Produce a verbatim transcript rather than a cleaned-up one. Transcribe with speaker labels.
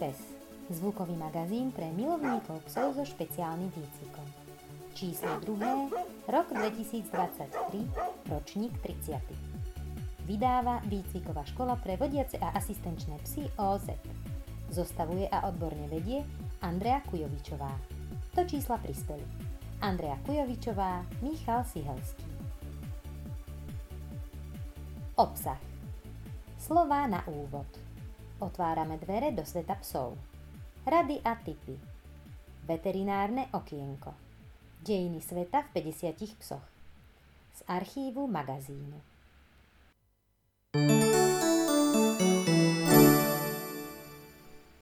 Speaker 1: pes. Zvukový magazín pre milovníkov psov so špeciálnym výcvikom. Číslo druhé, rok dvetisícdvadsaťtri, ročník tridsiaty. Vydáva výcviková škola pre vodiace a asistenčné psy ó zet. Zostavuje a odborne vedie Andrea Kujovičová. Do čísla prispeli Andrea Kujovičová, Michal Sihelský. Obsah. Slová na úvod. Otvárame dvere do sveta psov. Rady a tipy. Veterinárne okienko. Dejiny sveta v päťdesiatich psoch. Z archívu magazínu.